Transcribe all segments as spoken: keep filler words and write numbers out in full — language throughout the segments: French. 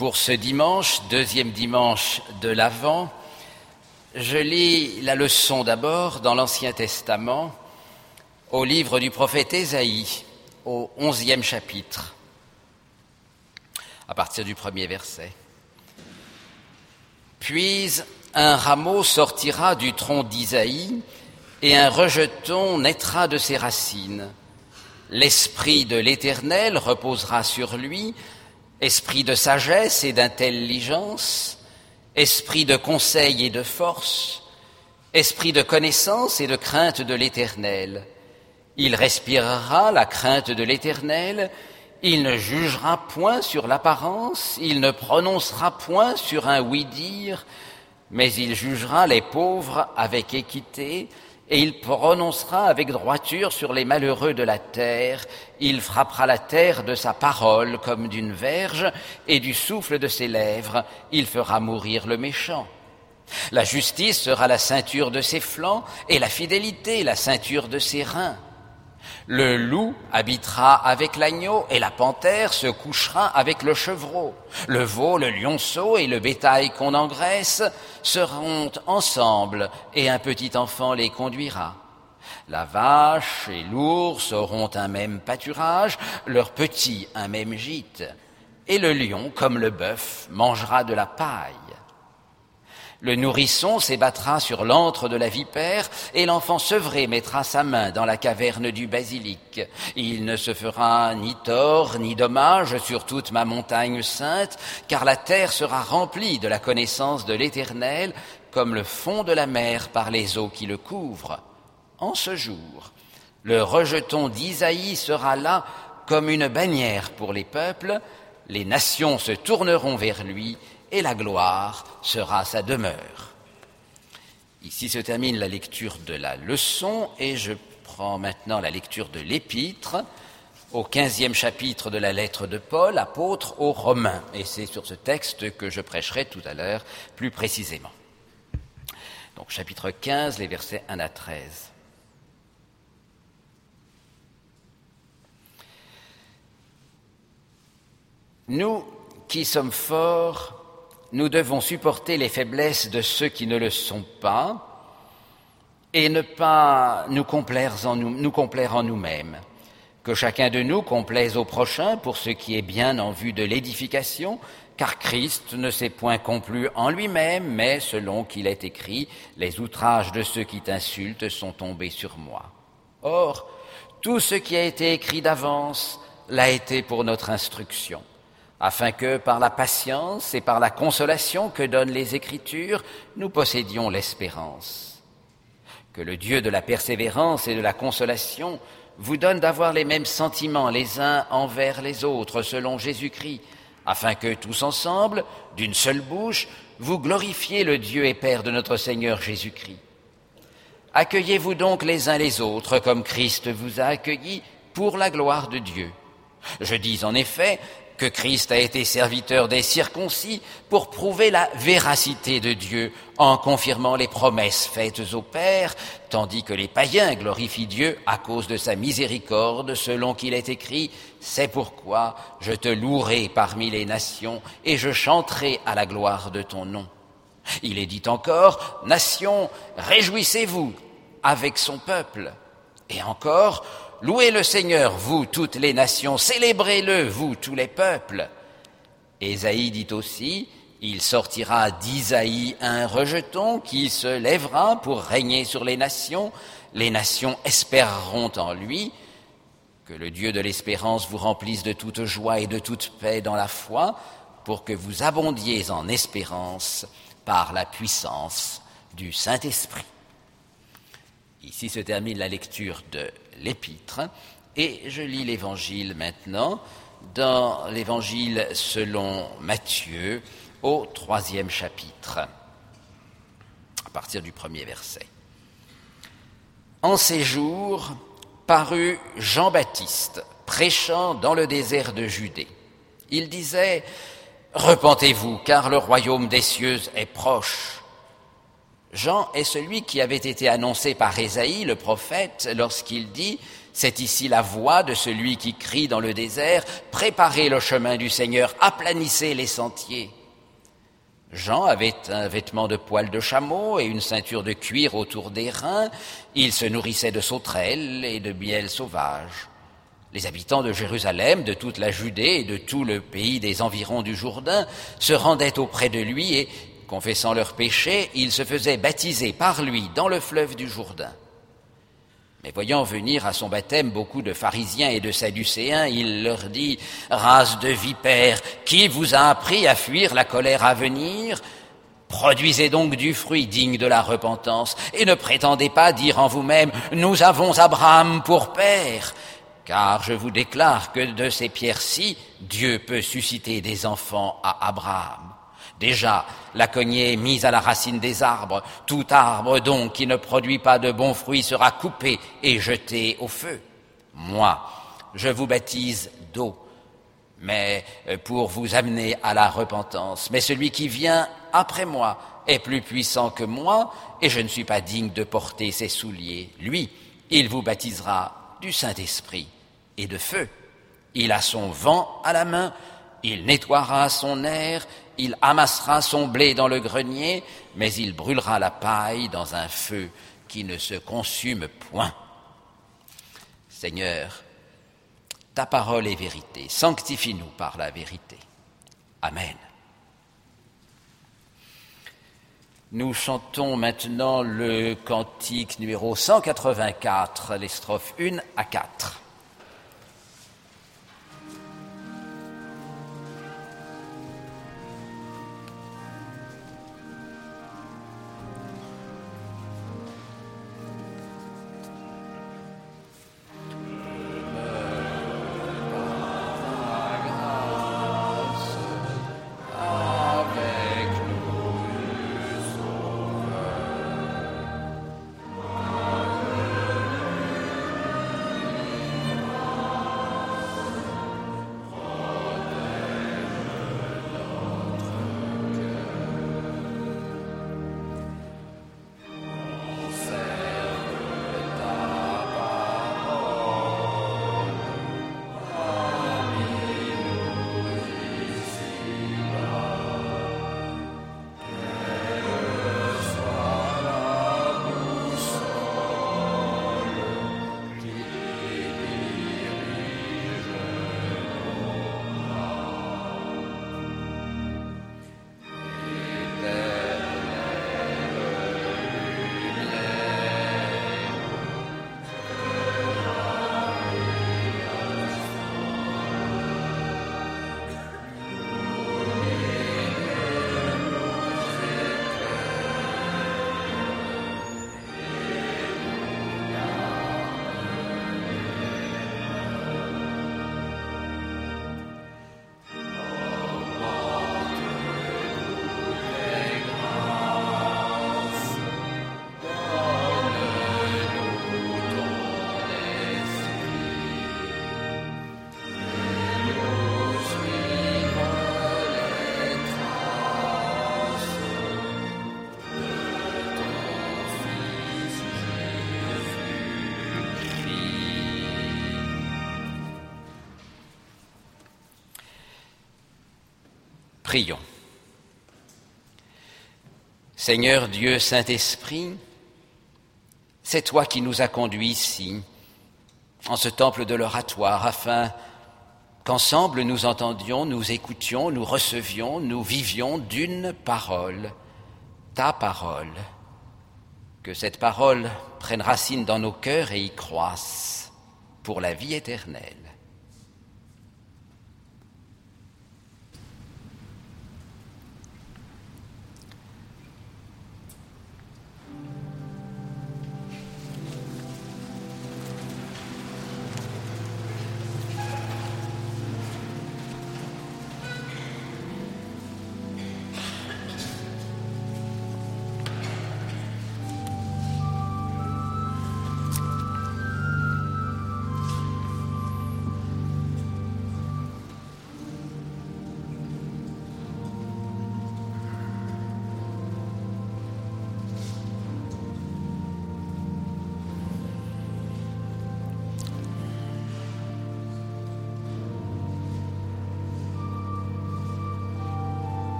Pour ce dimanche, deuxième dimanche de l'Avent, je lis la leçon d'abord dans l'Ancien Testament, au livre du prophète Ésaïe, au onzième chapitre, à partir du premier verset. « Puis un rameau sortira du tronc d'Isaïe, et un rejeton naîtra de ses racines. L'esprit de l'Éternel reposera sur lui, esprit de sagesse et d'intelligence, esprit de conseil et de force, esprit de connaissance et de crainte de l'Éternel. Il respirera la crainte de l'Éternel, il ne jugera point sur l'apparence, il ne prononcera point sur un oui-dire, mais il jugera les pauvres avec équité, et il prononcera avec droiture sur les malheureux de la terre. Il frappera la terre de sa parole comme d'une verge, et du souffle de ses lèvres, il fera mourir le méchant. La justice sera la ceinture de ses flancs, et la fidélité la ceinture de ses reins. Le loup habitera avec l'agneau, et la panthère se couchera avec le chevreau. Le veau, le lionceau et le bétail qu'on engraisse seront ensemble, et un petit enfant les conduira. La vache et l'ours auront un même pâturage, leurs petits un même gîte. Et le lion, comme le bœuf, mangera de la paille. Le nourrisson s'ébattra sur l'antre de la vipère, et l'enfant sevré mettra sa main dans la caverne du basilic. Il ne se fera ni tort ni dommage sur toute ma montagne sainte, car la terre sera remplie de la connaissance de l'Éternel, comme le fond de la mer par les eaux qui le couvrent. En ce jour, le rejeton d'Isaïe sera là comme une bannière pour les peuples, les nations se tourneront vers lui, et la gloire sera sa demeure. » Ici se termine la lecture de la leçon, et je prends maintenant la lecture de l'Épître, au quinzième chapitre de la lettre de Paul, apôtre aux Romains. Et c'est sur ce texte que je prêcherai tout à l'heure plus précisément. Donc chapitre quinze, les versets un à treize. Nous qui sommes forts, nous devons supporter les faiblesses de ceux qui ne le sont pas et ne pas nous complaire en, nous, nous complaire en nous-mêmes. Que chacun de nous complaise au prochain pour ce qui est bien en vue de l'édification, car Christ ne s'est point complu en lui-même, mais selon qu'il est écrit, « Les outrages de ceux qui t'insultent sont tombés sur moi. » Or, tout ce qui a été écrit d'avance l'a été pour notre instruction, afin que, par la patience et par la consolation que donnent les Écritures, nous possédions l'espérance. Que le Dieu de la persévérance et de la consolation vous donne d'avoir les mêmes sentiments les uns envers les autres, selon Jésus-Christ, afin que, tous ensemble, d'une seule bouche, vous glorifiez le Dieu et Père de notre Seigneur Jésus-Christ. Accueillez-vous donc les uns les autres, comme Christ vous a accueillis, pour la gloire de Dieu. Je dis en effet que Christ a été serviteur des circoncis pour prouver la véracité de Dieu en confirmant les promesses faites aux pères, tandis que les païens glorifient Dieu à cause de sa miséricorde, selon qu'il est écrit « C'est pourquoi je te louerai parmi les nations et je chanterai à la gloire de ton nom. » Il est dit encore « Nations, réjouissez-vous avec son peuple. » Et encore « Louez le Seigneur, vous, toutes les nations, célébrez-le, vous, tous les peuples. » Ésaïe dit aussi, il sortira d'Isaïe un rejeton qui se lèvera pour régner sur les nations. Les nations espéreront en lui. Que le Dieu de l'espérance vous remplisse de toute joie et de toute paix dans la foi, pour que vous abondiez en espérance par la puissance du Saint-Esprit. Ici se termine la lecture de l'Épître, et je lis l'Évangile maintenant, dans l'Évangile selon Matthieu, au troisième chapitre, à partir du premier verset. En ces jours, parut Jean-Baptiste, prêchant dans le désert de Judée. Il disait « Repentez-vous, car le royaume des cieux est proche. » Jean est celui qui avait été annoncé par Ésaïe, le prophète, lorsqu'il dit « C'est ici la voix de celui qui crie dans le désert, préparez le chemin du Seigneur, aplanissez les sentiers. » Jean avait un vêtement de poil de chameau et une ceinture de cuir autour des reins. Il se nourrissait de sauterelles et de miel sauvage. Les habitants de Jérusalem, de toute la Judée et de tout le pays des environs du Jourdain se rendaient auprès de lui et, confessant leurs péchés, ils se faisaient baptiser par lui dans le fleuve du Jourdain. Mais voyant venir à son baptême beaucoup de pharisiens et de sadducéens, il leur dit « Race de vipères, qui vous a appris à fuir la colère à venir ? Produisez donc du fruit digne de la repentance, et ne prétendez pas dire en vous-même « Nous avons Abraham pour père ». Car je vous déclare que de ces pierres-ci, Dieu peut susciter des enfants à Abraham. Déjà, la cognée est mise à la racine des arbres. Tout arbre donc qui ne produit pas de bons fruits sera coupé et jeté au feu. Moi, je vous baptise d'eau, mais pour vous amener à la repentance. Mais celui qui vient après moi est plus puissant que moi, et je ne suis pas digne de porter ses souliers. Lui, il vous baptisera du Saint-Esprit et de feu. Il a son vent à la main, il nettoiera son aire, il amassera son blé dans le grenier, mais il brûlera la paille dans un feu qui ne se consume point. Seigneur, ta parole est vérité, sanctifie-nous par la vérité. Amen. Nous chantons maintenant le cantique numéro cent quatre-vingt-quatre, les strophes un à quatre. Prions. Seigneur Dieu Saint-Esprit, c'est toi qui nous as conduits ici, en ce temple de l'oratoire, afin qu'ensemble nous entendions, nous écoutions, nous recevions, nous vivions d'une parole, ta parole. Que cette parole prenne racine dans nos cœurs et y croisse pour la vie éternelle.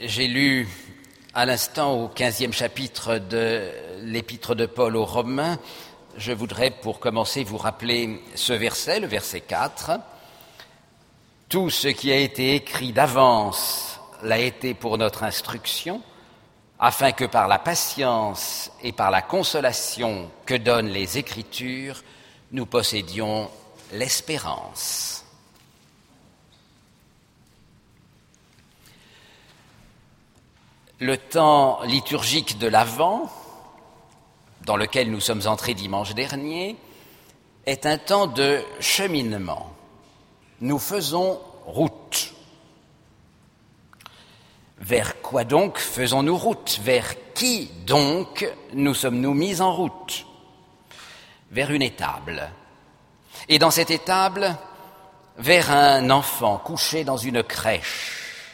j'ai lu à l'instant au quinzième chapitre de l'épître de Paul aux Romains. Je voudrais, pour commencer, vous rappeler ce verset, le verset quatre. « Tout ce qui a été écrit d'avance l'a été pour notre instruction, afin que par la patience et par la consolation que donnent les Écritures, nous possédions l'espérance. » Le temps liturgique de l'Avent, dans lequel nous sommes entrés dimanche dernier, est un temps de cheminement. Nous faisons route. Vers quoi donc faisons-nous route? Vers qui donc nous sommes-nous mis en route? Vers une étable. Et dans cette étable, vers un enfant couché dans une crèche.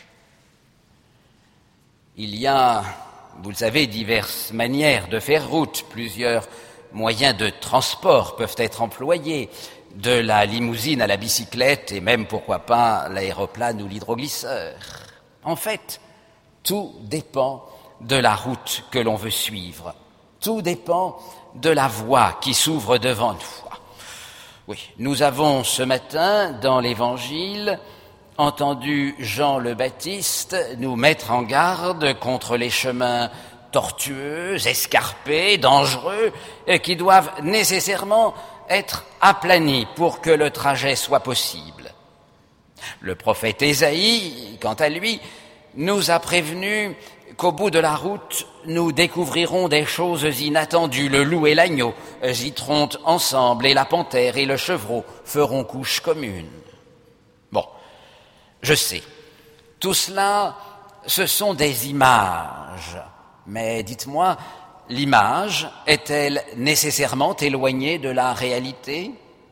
Il y a, vous le savez, diverses manières de faire route. Plusieurs moyens de transport peuvent être employés, de la limousine à la bicyclette et même, pourquoi pas, l'aéroplane ou l'hydroglisseur. En fait, tout dépend de la route que l'on veut suivre. Tout dépend de la voie qui s'ouvre devant nous. Oui, nous avons ce matin, dans l'Évangile, entendu Jean le Baptiste nous mettre en garde contre les chemins tortueux, escarpés, dangereux, et qui doivent nécessairement être aplanis pour que le trajet soit possible. Le prophète Ésaïe, quant à lui, nous a prévenu qu'au bout de la route, nous découvrirons des choses inattendues. Le loup et l'agneau gîteront ensemble, et la panthère et le chevreau feront couche commune. Bon, je sais, tout cela, ce sont des images. Mais dites-moi, l'image est-elle nécessairement éloignée de la réalité?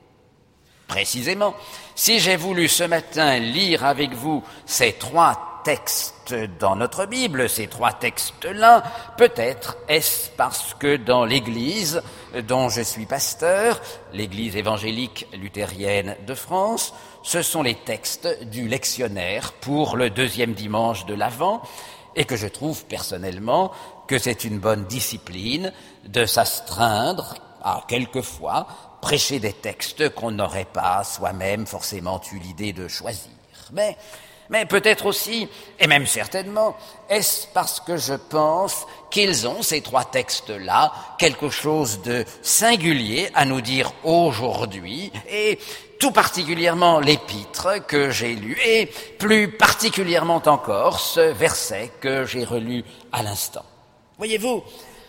Précisément, si j'ai voulu ce matin lire avec vous ces trois textes dans notre Bible, ces trois textes-là, peut-être est-ce parce que dans l'Église dont je suis pasteur, l'Église évangélique luthérienne de France, ce sont les textes du lectionnaire pour le deuxième dimanche de l'Avent, et que je trouve personnellement que c'est une bonne discipline de s'astreindre à quelquefois prêcher des textes qu'on n'aurait pas soi-même forcément eu l'idée de choisir. Mais, mais peut-être aussi, et même certainement, est-ce parce que je pense qu'ils ont, ces trois textes-là, quelque chose de singulier à nous dire aujourd'hui, et tout particulièrement l'épître que j'ai lu, et plus particulièrement encore ce verset que j'ai relu à l'instant. Voyez-vous,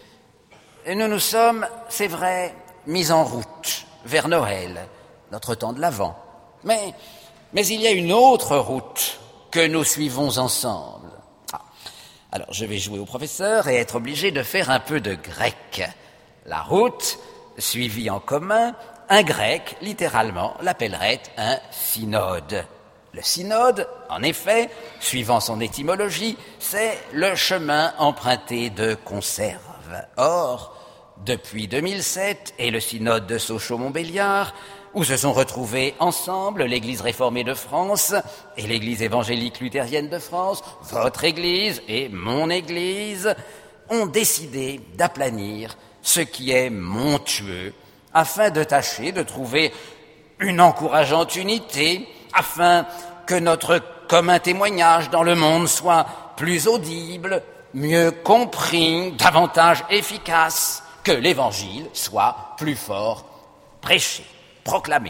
nous nous sommes, c'est vrai, mis en route vers Noël, notre temps de l'Avent. Mais, mais il y a une autre route que nous suivons ensemble. Ah. Alors, je vais jouer au professeur et être obligé de faire un peu de grec. La route, suivie en commun, un grec, littéralement, l'appellerait un synode. Le synode, en effet, suivant son étymologie, c'est le chemin emprunté de conserve. Or, depuis deux mille sept et le synode de Sochaux-Montbéliard, où se sont retrouvés ensemble l'Église réformée de France et l'Église évangélique luthérienne de France, votre Église et mon Église, ont décidé d'aplanir ce qui est montueux, afin de tâcher de trouver une encourageante unité, afin que notre commun témoignage dans le monde soit plus audible, mieux compris, davantage efficace, que l'Évangile soit plus fort prêché, proclamé.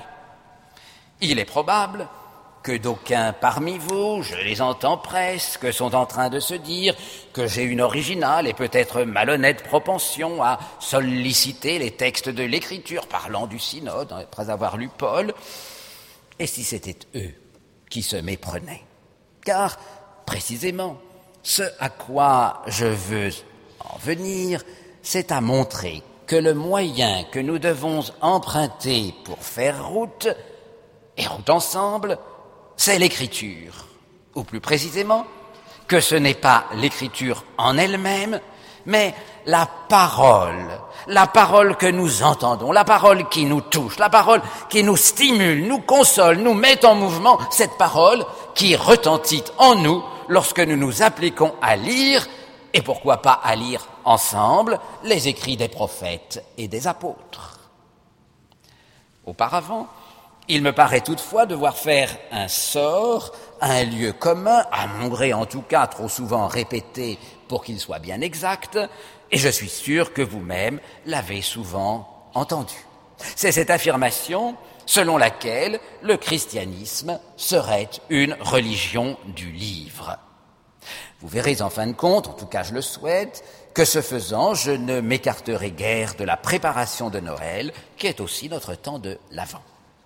Il est probable que d'aucuns parmi vous, je les entends presque, sont en train de se dire que j'ai une originale et peut-être malhonnête propension à solliciter les textes de l'Écriture parlant du synode, après avoir lu Paul. Et si c'était eux qui se méprenaient? Car, précisément, ce à quoi je veux en venir, c'est à montrer que le moyen que nous devons emprunter pour faire route, et route ensemble, c'est l'Écriture. Ou plus précisément, que ce n'est pas l'Écriture en elle-même, mais la parole, la parole que nous entendons, la parole qui nous touche, la parole qui nous stimule, nous console, nous met en mouvement, cette parole qui retentit en nous lorsque nous nous appliquons à lire, et pourquoi pas à lire ensemble, les écrits des prophètes et des apôtres. Auparavant, il me paraît toutefois devoir faire un sort à un lieu commun, à mon gré en tout cas trop souvent répété pour qu'il soit bien exact, et je suis sûr que vous-même l'avez souvent entendu. C'est cette affirmation selon laquelle le christianisme serait une religion du livre. Vous verrez en fin de compte, en tout cas je le souhaite, que ce faisant, je ne m'écarterai guère de la préparation de Noël, qui est aussi notre temps de l'Avent.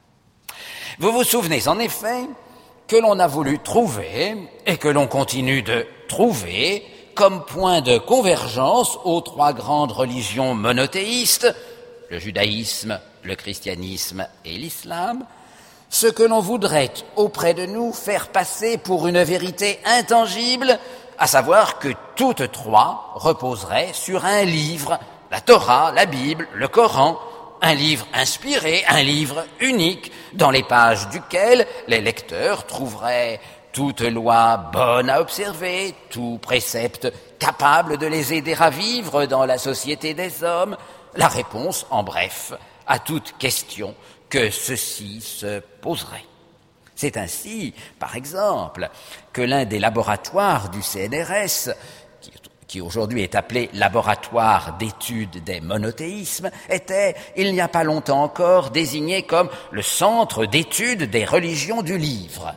Vous vous souvenez en effet que l'on a voulu trouver, et que l'on continue de trouver, comme point de convergence aux trois grandes religions monothéistes, le judaïsme, le christianisme et l'islam, ce que l'on voudrait auprès de nous faire passer pour une vérité intangible, à savoir que toutes trois reposeraient sur un livre, la Torah, la Bible, le Coran, un livre inspiré, un livre unique, dans les pages duquel les lecteurs trouveraient toute loi bonne à observer, tout précepte capable de les aider à vivre dans la société des hommes, la réponse, en bref, à toute question que ceux-ci se poseraient. C'est ainsi, par exemple, que l'un des laboratoires du C N R S, qui, qui aujourd'hui est appelé Laboratoire d'études des monothéismes, était, il n'y a pas longtemps encore, désigné comme le Centre d'études des religions du livre.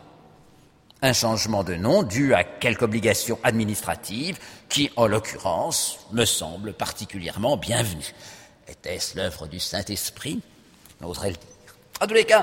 Un changement de nom dû à quelque obligation administrative qui, en l'occurrence, me semble particulièrement bienvenue. Était-ce l'œuvre du Saint-Esprit ? N'oserais le dire. En tous les cas,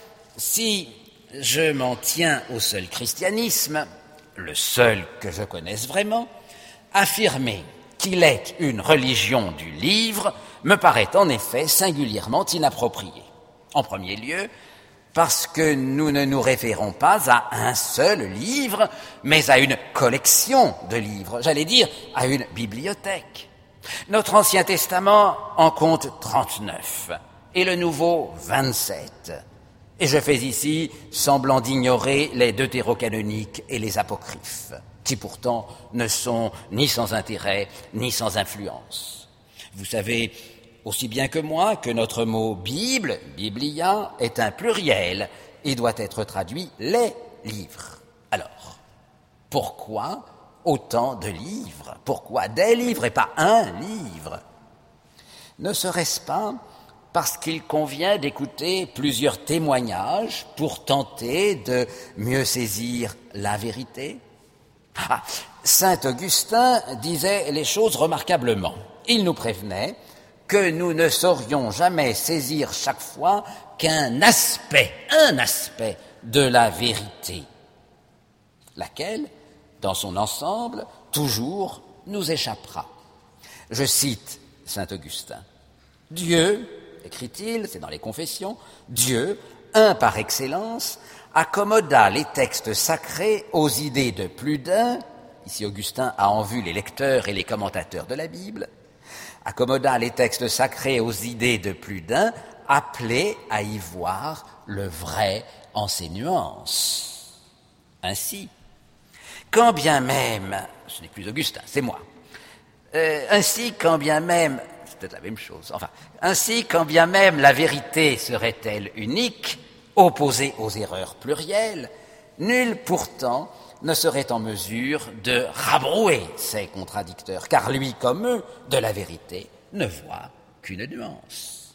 si je m'en tiens au seul christianisme, le seul que je connaisse vraiment, affirmer qu'il est une religion du livre me paraît en effet singulièrement inapproprié. En premier lieu, parce que nous ne nous référons pas à un seul livre, mais à une collection de livres, j'allais dire à une bibliothèque. Notre Ancien Testament en compte trente-neuf et le Nouveau vingt-sept. Et je fais ici semblant d'ignorer les deutérocanoniques et les apocryphes, qui pourtant ne sont ni sans intérêt ni sans influence. Vous savez aussi bien que moi que notre mot Bible, Biblia, est un pluriel et doit être traduit les livres. Alors, pourquoi autant de livres? Pourquoi des livres et pas un livre? Ne serait-ce pas parce qu'il convient d'écouter plusieurs témoignages pour tenter de mieux saisir la vérité? Ah, Saint Augustin disait les choses remarquablement. Il nous prévenait que nous ne saurions jamais saisir chaque fois qu'un aspect, un aspect de la vérité, laquelle, dans son ensemble, toujours nous échappera. Je cite Saint Augustin. « Dieu, écrit-il, c'est dans les Confessions, Dieu, un par excellence, accommoda les textes sacrés aux idées de plus d'un, ici Augustin a en vue les lecteurs et les commentateurs de la Bible, accommoda les textes sacrés aux idées de plus d'un, appelés à y voir le vrai en ses nuances. Ainsi, quand bien même, ce n'est plus Augustin, c'est moi, euh, ainsi quand bien même, c'est peut-être la même chose, enfin, ainsi quand bien même la vérité serait-elle unique, opposée aux erreurs plurielles, nul pourtant ne serait en mesure de rabrouer ces contradicteurs, car lui comme eux, de la vérité, ne voit qu'une nuance.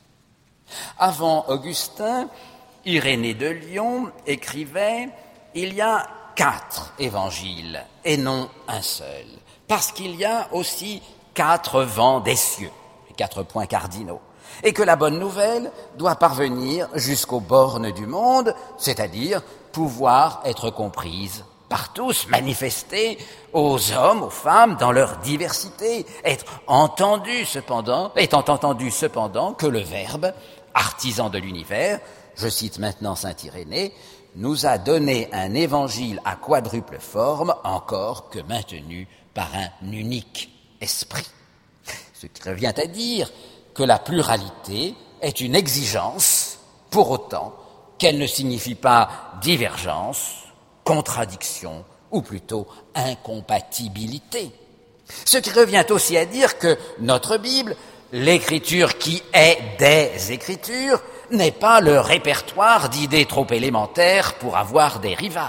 Avant Augustin, Irénée de Lyon écrivait « Il y a quatre évangiles et non un seul, parce qu'il y a aussi quatre vents des cieux, les quatre points cardinaux, et que la bonne nouvelle doit parvenir jusqu'aux bornes du monde, c'est-à-dire pouvoir être comprise par tous, manifestée aux hommes, aux femmes, dans leur diversité, être entendue cependant, étant entendu cependant que le Verbe, artisan de l'univers, je cite maintenant saint Irénée, nous a donné un évangile à quadruple forme, encore que maintenu par un unique esprit. Ce qui revient à dire que la pluralité est une exigence, pour autant qu'elle ne signifie pas divergence, contradiction ou plutôt incompatibilité. Ce qui revient aussi à dire que notre Bible, l'écriture qui est des Écritures, n'est pas le répertoire d'idées trop élémentaires pour avoir des rivales.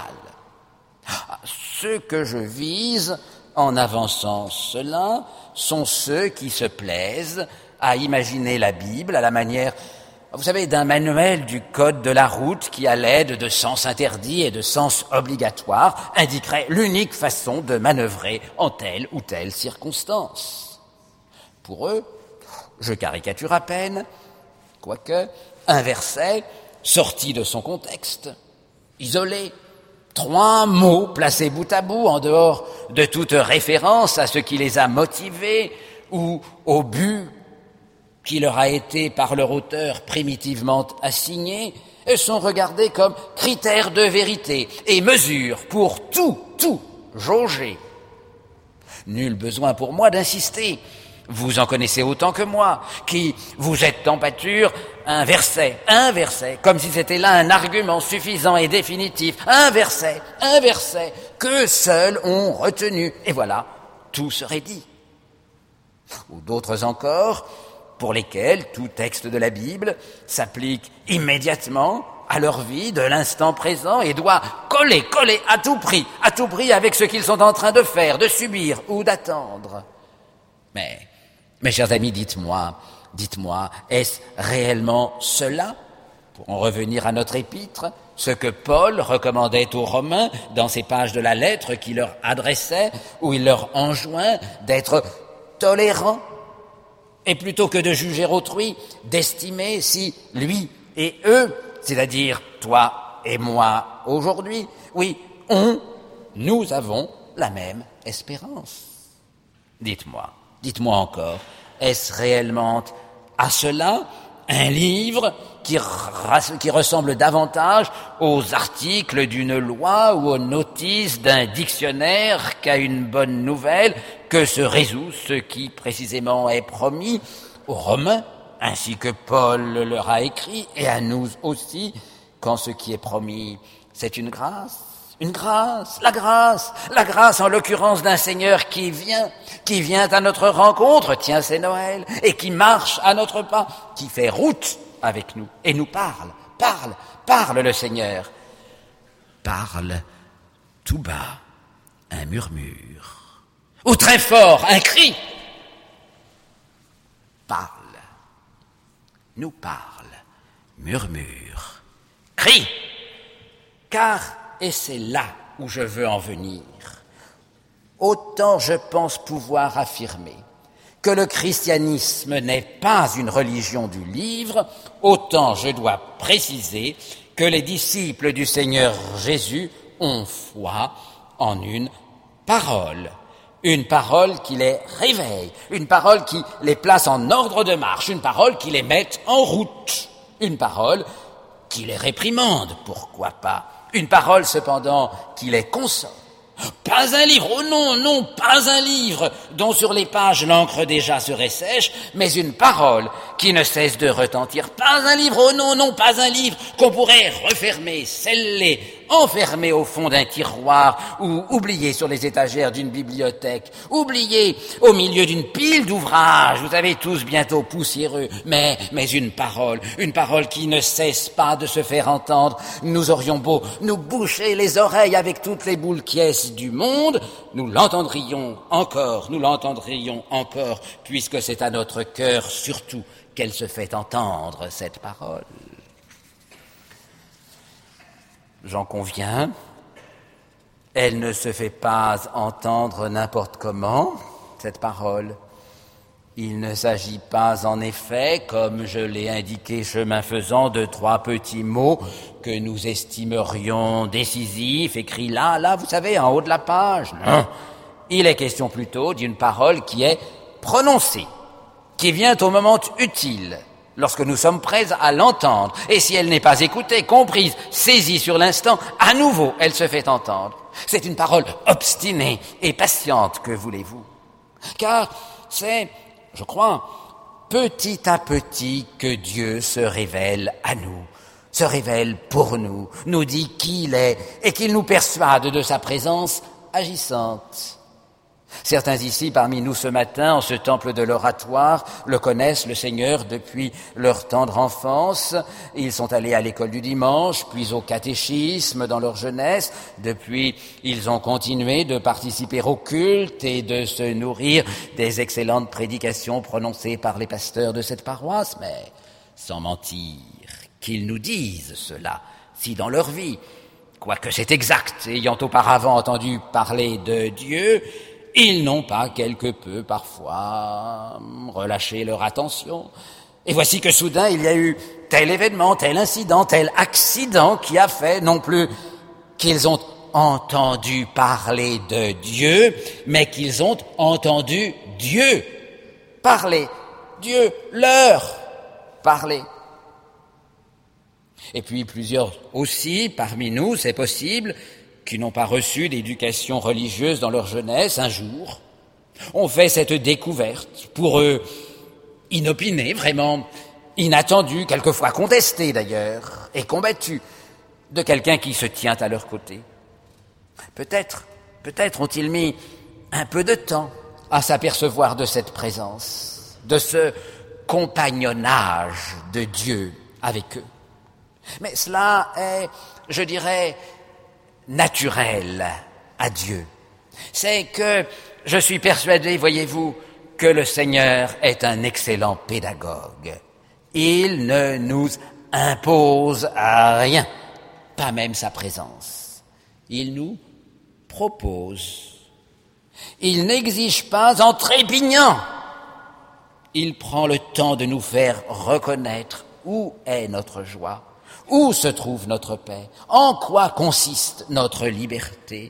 Ce que je vise en avançant cela sont ceux qui se plaisent à imaginer la Bible à la manière, vous savez, d'un manuel du code de la route qui, à l'aide de sens interdits et de sens obligatoires, indiquerait l'unique façon de manœuvrer en telle ou telle circonstance. Pour eux, je caricature à peine, quoique un verset sorti de son contexte, isolé, trois mots placés bout à bout en dehors de toute référence à ce qui les a motivés ou au but qui leur a été par leur auteur primitivement assigné, sont regardés comme critères de vérité et mesures pour tout, tout jauger. Nul besoin pour moi d'insister. Vous en connaissez autant que moi, qui vous êtes en pâture un verset, un verset, comme si c'était là un argument suffisant et définitif, un verset, un verset, que seuls ont retenu. Et voilà, tout serait dit. Ou d'autres encore, pour lesquels tout texte de la Bible s'applique immédiatement à leur vie de l'instant présent et doit coller, coller à tout prix, à tout prix avec ce qu'ils sont en train de faire, de subir ou d'attendre. Mais, mes chers amis, dites-moi, dites-moi, est-ce réellement cela, pour en revenir à notre épître, ce que Paul recommandait aux Romains dans ces pages de la lettre qu'il leur adressait, où il leur enjoint d'être tolérants, et plutôt que de juger autrui, d'estimer si lui et eux, c'est-à-dire toi et moi aujourd'hui, oui, on, nous avons la même espérance. Dites-moi, dites-moi encore, est-ce réellement à cela un livre qui, qui ressemble davantage aux articles d'une loi ou aux notices d'un dictionnaire qu'à une bonne nouvelle que se résout ce qui précisément est promis aux Romains, ainsi que Paul leur a écrit, et à nous aussi, quand ce qui est promis, c'est une grâce, une grâce, la grâce, la grâce en l'occurrence d'un Seigneur qui vient, qui vient à notre rencontre, tiens c'est Noël, et qui marche à notre pas, qui fait route avec nous, et nous parle, parle, parle le Seigneur, parle tout bas, un murmure, ou très fort, un cri, parle, nous parle, murmure, crie, car, et c'est là où je veux en venir, autant je pense pouvoir affirmer que le christianisme n'est pas une religion du livre, autant je dois préciser que les disciples du Seigneur Jésus ont foi en une parole. Une parole qui les réveille, une parole qui les place en ordre de marche, une parole qui les met en route, une parole qui les réprimande, pourquoi pas, une parole cependant qui les console. Pas un livre, oh non, non, pas un livre dont sur les pages l'encre déjà serait sèche, mais une parole qui ne cesse de retentir. Pas un livre, oh non, non, pas un livre qu'on pourrait refermer, sceller, enfermer au fond d'un tiroir ou oublier sur les étagères d'une bibliothèque, oublier au milieu d'une pile d'ouvrages, vous savez, tous bientôt poussiéreux, mais, mais une parole, une parole qui ne cesse pas de se faire entendre. Nous aurions beau nous boucher les oreilles avec toutes les boules qui est du monde, nous l'entendrions encore, nous l'entendrions encore, puisque c'est à notre cœur surtout qu'elle se fait entendre, cette parole. J'en conviens, elle ne se fait pas entendre n'importe comment, cette parole. Il ne s'agit pas en effet, comme je l'ai indiqué chemin faisant, de trois petits mots que nous estimerions décisifs, écrits là, là, vous savez, en haut de la page. Non, il est question plutôt d'une parole qui est prononcée, qui vient au moment utile, lorsque nous sommes prêts à l'entendre. Et si elle n'est pas écoutée, comprise, saisie sur l'instant, à nouveau, elle se fait entendre. C'est une parole obstinée et patiente, que voulez-vous? Car c'est, je crois, petit à petit que Dieu se révèle à nous, se révèle pour nous, nous dit qui il est et qu'il nous persuade de sa présence agissante. Certains ici parmi nous ce matin, en ce temple de l'oratoire, le connaissent, le Seigneur, depuis leur tendre enfance. Ils sont allés à l'école du dimanche, puis au catéchisme dans leur jeunesse. Depuis, ils ont continué de participer au culte et de se nourrir des excellentes prédications prononcées par les pasteurs de cette paroisse. Mais, sans mentir, qu'ils nous disent cela, si dans leur vie, quoique c'est exact, ayant auparavant entendu parler de Dieu, ils n'ont pas quelque peu, parfois, relâché leur attention. Et voici que soudain, il y a eu tel événement, tel incident, tel accident qui a fait non plus qu'ils ont entendu parler de Dieu, mais qu'ils ont entendu Dieu parler. Dieu leur parler. Et puis plusieurs aussi, parmi nous, c'est possible, qui n'ont pas reçu d'éducation religieuse dans leur jeunesse, un jour, ont fait cette découverte, pour eux inopinée, vraiment inattendue, quelquefois contestée d'ailleurs, et combattue, de quelqu'un qui se tient à leur côté. Peut-être, peut-être ont-ils mis un peu de temps à s'apercevoir de cette présence, de ce compagnonnage de Dieu avec eux. Mais cela est, je dirais, naturel à Dieu. C'est que je suis persuadé, voyez-vous, que le Seigneur est un excellent pédagogue. Il ne nous impose à rien, pas même sa présence. Il nous propose. Il n'exige pas en trépignant. Il prend le temps de nous faire reconnaître où est notre joie. Où se trouve notre paix? En quoi consiste notre liberté?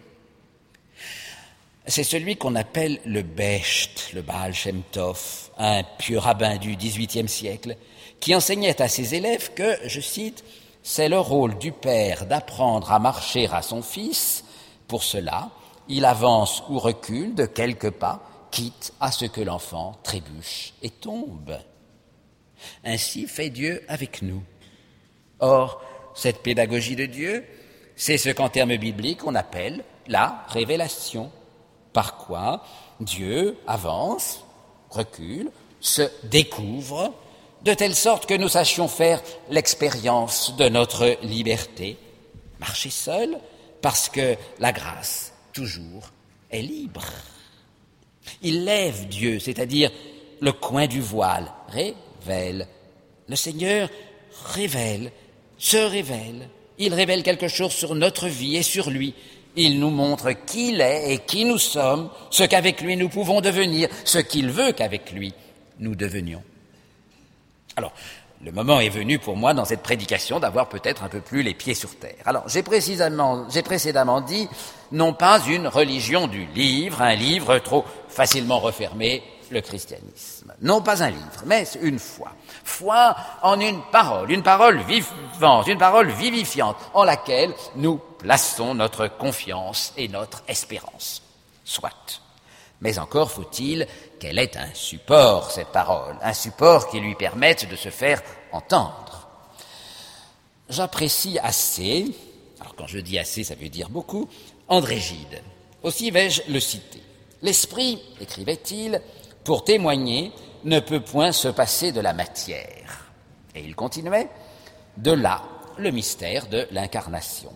C'est celui qu'on appelle le Besht, le Baal Shem Tov, un pieux rabbin du dix-huitième siècle, qui enseignait à ses élèves que, je cite, « c'est le rôle du père d'apprendre à marcher à son fils. Pour cela, il avance ou recule de quelques pas, quitte à ce que l'enfant trébuche et tombe. » Ainsi fait Dieu avec nous. Or, cette pédagogie de Dieu, c'est ce qu'en termes bibliques on appelle la révélation, par quoi Dieu avance, recule, se découvre, de telle sorte que nous sachions faire l'expérience de notre liberté, marcher seul, parce que la grâce, toujours, est libre. Il lève Dieu, c'est-à-dire le coin du voile, révèle. Le Seigneur révèle, se révèle, il révèle quelque chose sur notre vie et sur lui. Il nous montre qui il est et qui nous sommes, ce qu'avec lui nous pouvons devenir, ce qu'il veut qu'avec lui nous devenions. Alors, le moment est venu pour moi dans cette prédication d'avoir peut-être un peu plus les pieds sur terre. Alors, j'ai précisément, j'ai précédemment dit, non pas une religion du livre, un livre trop facilement refermé, le christianisme. Non pas un livre, mais une foi. Foi en une parole, une parole vivante, une parole vivifiante, en laquelle nous plaçons notre confiance et notre espérance. Soit. Mais encore faut-il qu'elle ait un support, cette parole, un support qui lui permette de se faire entendre. J'apprécie assez, alors quand je dis assez, ça veut dire beaucoup, André Gide. Aussi vais-je le citer. L'esprit, écrivait-il, pour témoigner, ne peut point se passer de la matière. Et il continuait, de là le mystère de l'incarnation.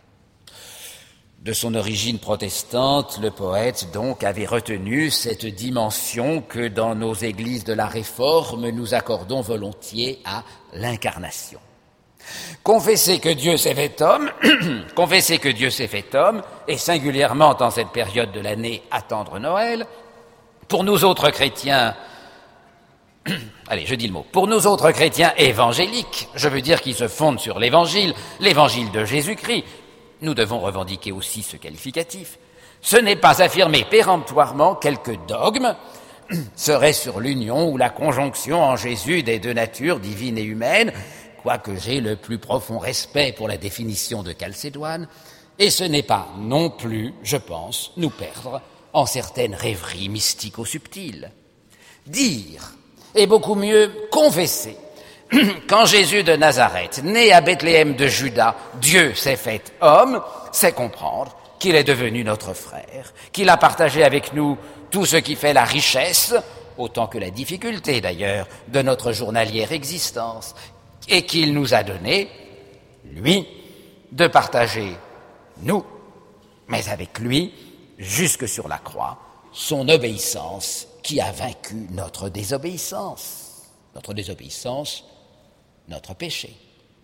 De son origine protestante, le poète donc avait retenu cette dimension que dans nos églises de la Réforme nous accordons volontiers à l'incarnation. Confesser que Dieu s'est fait homme, confesser que Dieu s'est fait homme, et singulièrement dans cette période de l'année attendre Noël, pour nous autres chrétiens, allez, je dis le mot, pour nous autres chrétiens évangéliques, je veux dire qui se fondent sur l'évangile, l'évangile de Jésus-Christ, nous devons revendiquer aussi ce qualificatif. Ce n'est pas affirmer péremptoirement quelque dogme serait sur l'union ou la conjonction en Jésus des deux natures divines et humaines, quoique j'ai le plus profond respect pour la définition de Chalcédoine, et ce n'est pas non plus, je pense, nous perdre en certaines rêveries mystico-subtiles. Dire, et beaucoup mieux confesser, quand Jésus de Nazareth, né à Bethléem de Juda, Dieu s'est fait homme, c'est comprendre qu'il est devenu notre frère, qu'il a partagé avec nous tout ce qui fait la richesse, autant que la difficulté d'ailleurs, de notre journalière existence, et qu'il nous a donné, lui, de partager, nous, mais avec lui, jusque sur la croix, son obéissance qui a vaincu notre désobéissance. Notre désobéissance, notre péché.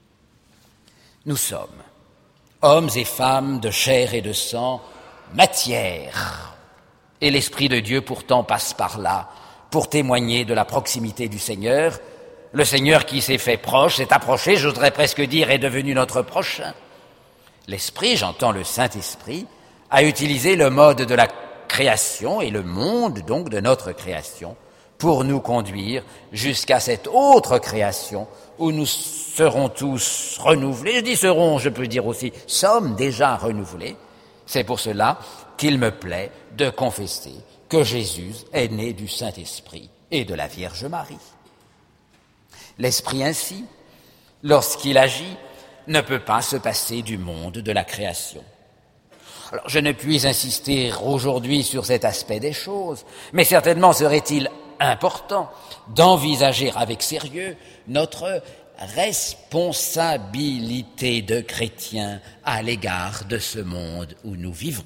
Nous sommes hommes et femmes de chair et de sang, matière. Et l'Esprit de Dieu pourtant passe par là pour témoigner de la proximité du Seigneur. Le Seigneur qui s'est fait proche, s'est approché, j'oserais presque dire, est devenu notre prochain. L'Esprit, j'entends le Saint-Esprit, a utilisé le mode de la création et le monde donc de notre création pour nous conduire jusqu'à cette autre création où nous serons tous renouvelés. Je dis serons, je peux dire aussi sommes déjà renouvelés. C'est pour cela qu'il me plaît de confesser que Jésus est né du Saint-Esprit et de la Vierge Marie. L'Esprit ainsi, lorsqu'il agit, ne peut pas se passer du monde de la création. Alors, je ne puis insister aujourd'hui sur cet aspect des choses, mais certainement serait-il important d'envisager avec sérieux notre responsabilité de chrétiens à l'égard de ce monde où nous vivons.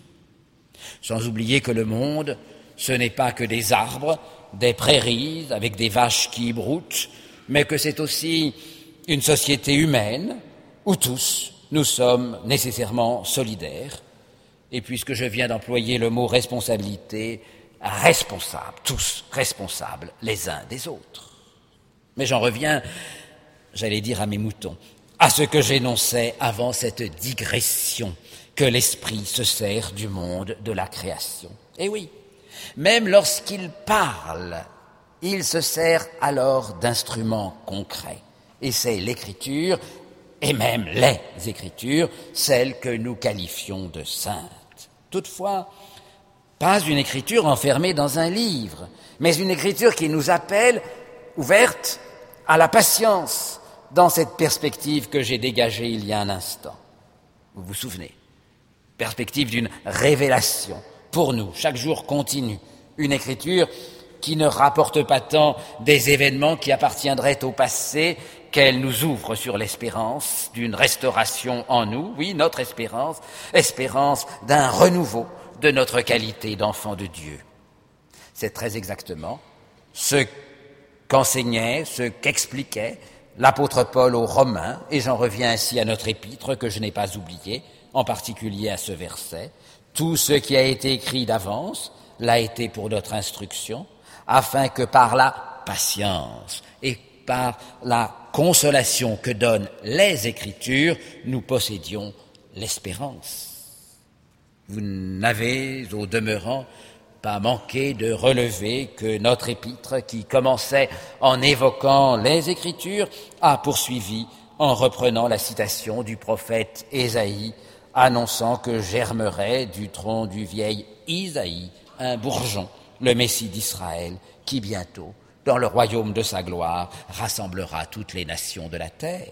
Sans oublier que le monde, ce n'est pas que des arbres, des prairies avec des vaches qui broutent, mais que c'est aussi une société humaine où tous nous sommes nécessairement solidaires. Et puisque je viens d'employer le mot responsabilité, responsables, tous responsables les uns des autres. Mais j'en reviens, j'allais dire à mes moutons, à ce que j'énonçais avant cette digression, que l'Esprit se sert du monde de la création. Et oui, même lorsqu'il parle, il se sert alors d'instruments concrets. Et c'est l'Écriture, et même les Écritures, celles que nous qualifions de saintes. Toutefois, pas une écriture enfermée dans un livre, mais une écriture qui nous appelle, ouverte, à la patience, dans cette perspective que j'ai dégagée il y a un instant. Vous vous souvenez? Perspective d'une révélation, pour nous, chaque jour continue. Une écriture qui ne rapporte pas tant des événements qui appartiendraient au passé, qu'elle nous ouvre sur l'espérance d'une restauration en nous, oui, notre espérance, espérance d'un renouveau de notre qualité d'enfant de Dieu. C'est très exactement ce qu'enseignait, ce qu'expliquait l'apôtre Paul aux Romains, et j'en reviens ainsi à notre épître que je n'ai pas oublié, en particulier à ce verset. Tout ce qui a été écrit d'avance l'a été pour notre instruction, afin que par la patience et par la consolation que donnent les Écritures, nous possédions l'espérance. Vous n'avez, au demeurant, pas manqué de relever que notre épître, qui commençait en évoquant les Écritures, a poursuivi en reprenant la citation du prophète Ésaïe, annonçant que germerait du tronc du vieil Isaïe un bourgeon, le Messie d'Israël, qui bientôt, dans le royaume de sa gloire, rassemblera toutes les nations de la terre.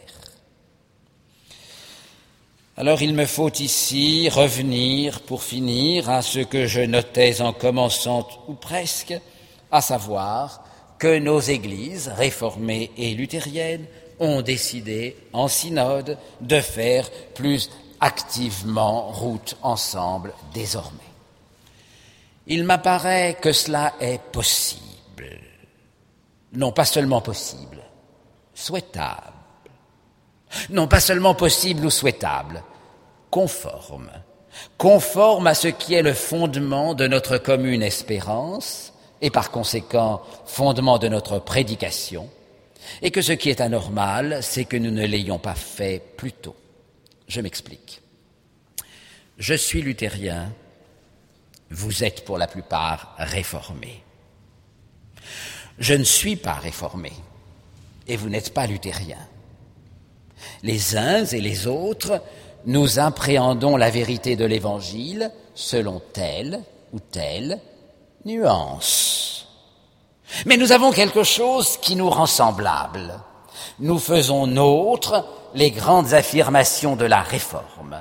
Alors il me faut ici revenir, pour finir, à ce que je notais en commençant, ou presque, à savoir que nos églises, réformées et luthériennes, ont décidé, en synode, de faire plus activement route ensemble désormais. Il m'apparaît que cela est possible. Non pas seulement possible, souhaitable. Non pas seulement possible ou souhaitable, conforme. Conforme à ce qui est le fondement de notre commune espérance et par conséquent fondement de notre prédication, et que ce qui est anormal, c'est que nous ne l'ayons pas fait plus tôt. Je m'explique. Je suis luthérien, vous êtes pour la plupart réformés. Je ne suis pas réformé, et vous n'êtes pas luthérien. Les uns et les autres, nous appréhendons la vérité de l'Évangile selon telle ou telle nuance. Mais nous avons quelque chose qui nous rend semblables. Nous faisons nôtres les grandes affirmations de la réforme.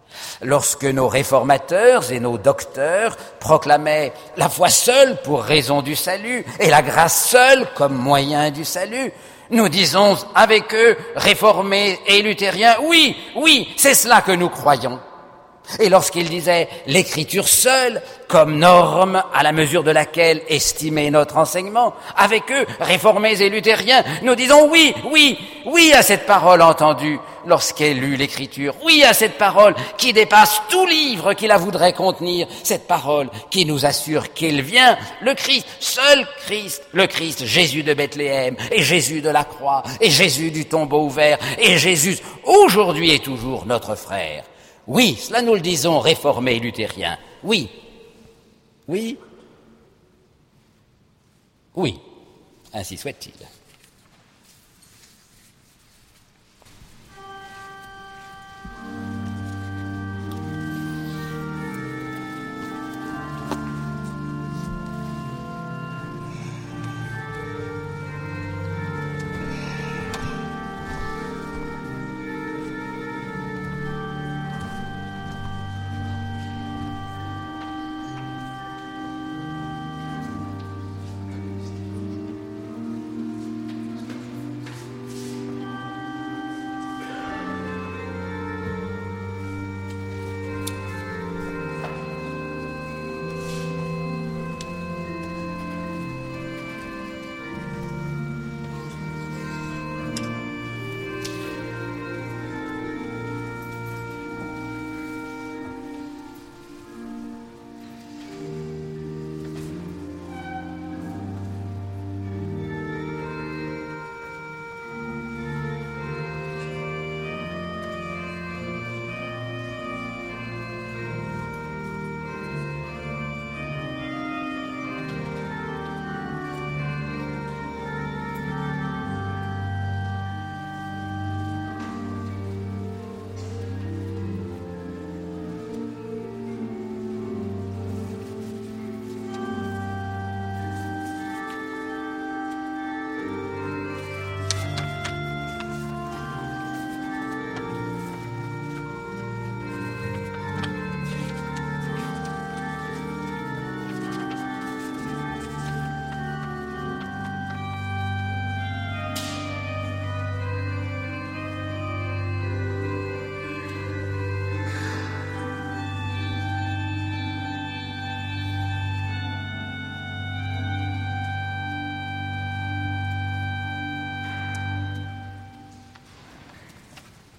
Lorsque nos réformateurs et nos docteurs proclamaient la foi seule pour raison du salut et la grâce seule comme moyen du salut, nous disons avec eux, réformés et luthériens, oui, oui, c'est cela que nous croyons. Et lorsqu'ils disaient l'écriture seule comme norme à la mesure de laquelle estimer notre enseignement, avec eux, réformés et luthériens, nous disons oui, oui, oui à cette parole entendue lorsqu'est lue l'écriture, oui à cette parole qui dépasse tout livre qui la voudrait contenir, cette parole qui nous assure qu'il vient, le Christ, seul Christ, le Christ, Jésus de Bethléem, et Jésus de la croix, et Jésus du tombeau ouvert, et Jésus aujourd'hui et toujours notre frère. Oui, cela nous le disons, réformés et luthériens. Oui. Oui. Oui. Ainsi soit-il.